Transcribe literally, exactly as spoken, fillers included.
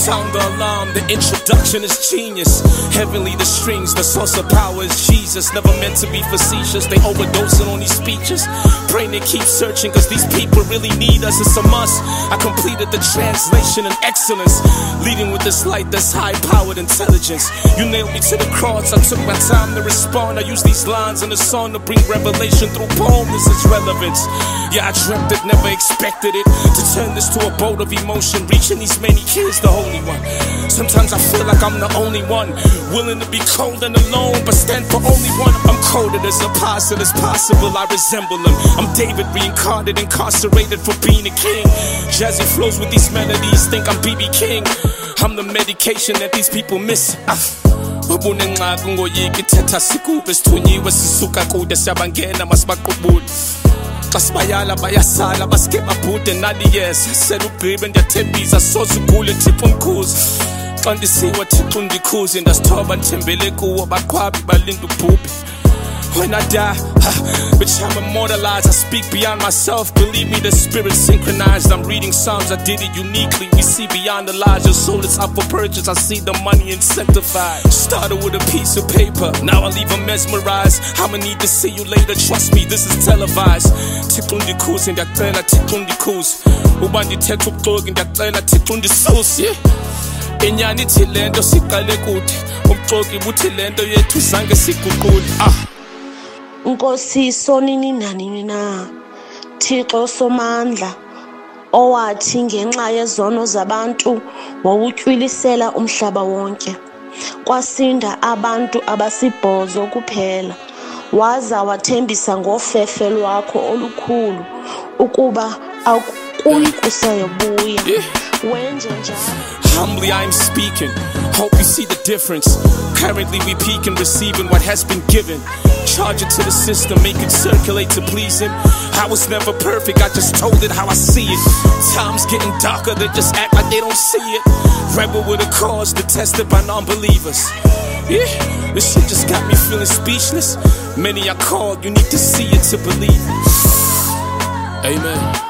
Sound the alarm, the introduction is genius. Heavenly the strings, the source of power is Jesus. Never meant to be facetious, they overdosing on these speeches. Brain they keep searching cause these people really need us, it's a must. I completed the translation in excellence, leading with this light that's high-powered intelligence. You nailed me to the cross, I took my time to respond. I use these lines in the song to bring revelation through poem, this is relevance. Yeah, I dreamt it, never expected it, to turn this to a boat of emotion, reaching these many kids, the Holy One. Sometimes I feel like I'm the only one, willing to be cold and alone, but stand for only one. I'm coded as apostle as possible, I resemble him. I'm David reincarnated, incarcerated for being a king. Jazzy flows with these melodies, think I'm B B King. I'm the medication that these people miss. Ah. Ubunenqaku ngoyiki thetha sikube sithunyiwe sisuka kude siyabangena masibaqubule. Xa sibayala bayasala basike babhude nali yes selugqibe ndiyathembisa soze ugule Thixo umkhuzi. Xa ndisiwa Thixo ndikhuze ndasithoba ndithembele kuwo baqhwabi balinda ubhubhi. When I die, bitch, I'm immortalized. I speak beyond myself. Believe me, the spirit synchronized. I'm reading Psalms, I did it uniquely. We see beyond the lies. Your soul is up for purchase. I see the money incentivized. Started with a piece of paper. Now I leave them mesmerized. I'ma need to see you later. Trust me, this is televised. Tiklundi kuz, ndiyacela tiklundi kuz. Ubandi thetha ubuxoki, ndiyacela tiklundi sus. Inyani ithi lento siqale kude. Ubuxoki buthi lento yethu zange siguqule. Ah. Nkosi sonini nanini na, Thixo somandla, owathi ngenxa yezono zabantu wawutywilisela umhlaba wonke. Kwasinda abantu abasibhozo kuphela, waza wathembisa ngofefe lwakho olukhulu, ukuba akuyi kusayobuya. Wenje njalo. Humbly I am speaking, hope you see the difference. Currently we peak in receiving what has been given. Charge it to the system, make it circulate to please him. I was never perfect, I just told it how I see it. Time's getting darker, they just act like they don't see it. Rebel with a cause, detested by non-believers. Yeah, this shit just got me feeling speechless. Many I called, you need to see it to believe it. Amen.